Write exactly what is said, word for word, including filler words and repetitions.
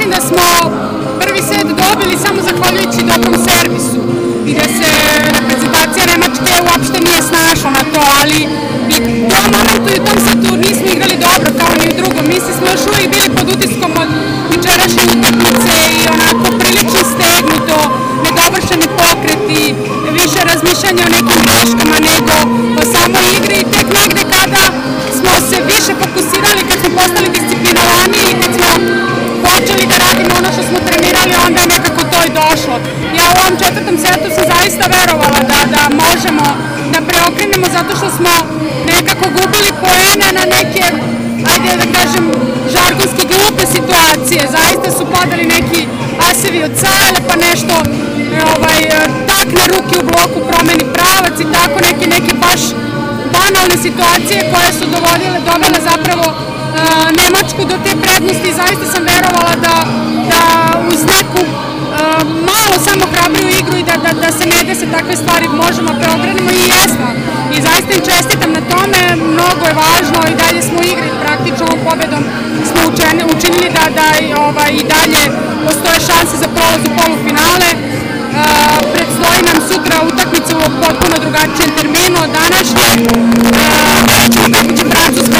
mislim da smo prvi set dobili samo zahvaljujući dobrom servisu i da se reprezentacija Nemačke uopšte nije snašla na to, ali i u tom momentu i u tom setu nismo igrali dobro kao ni u drugom. Mislim smo još uvijek bili pod utiskom od jučerašnje utakmice i onako prilično stegnuto, nedovršeni pokreti, više razmišljanja o nekim greškama nego o samoj igri i tek negde kada smo se više fokusirali, kad smo postali disciplinovaniji i kad smo počeli da radimo ono što smo trenirali, onda je nekako to i došlo. Ja u ovom četvrtom setu sam zaista verovala da, da možemo da preokrenemo zato što smo nekako gubili poene na neke, ajde da kažem, žargonski glupe situacije. Zaista su padali neki asevi od sale, pa nešto ovaj, takne ruke u bloku, promeni pravac i tako neke, neke baš banalne situacije koje su dovodile, dovele zapravo uh, Nemačku do te prednosti i zaista sam verovala da, da uz neku uh, malo samo hrabriju igru i da, da, da se ne dese takve stvari možemo preokrenemo i jesmo. I zaista im čestitam na tome, mnogo je važno i dalje smo u igri, praktično ovom pobedom smo učeni, učinili da, da ovaj, i dalje postoje šanse za prolaz u polufinale. Uh, predstoji nam sutra utakmica u potpuno drugačijem terminu od današnje. Uh, utakmica Francuska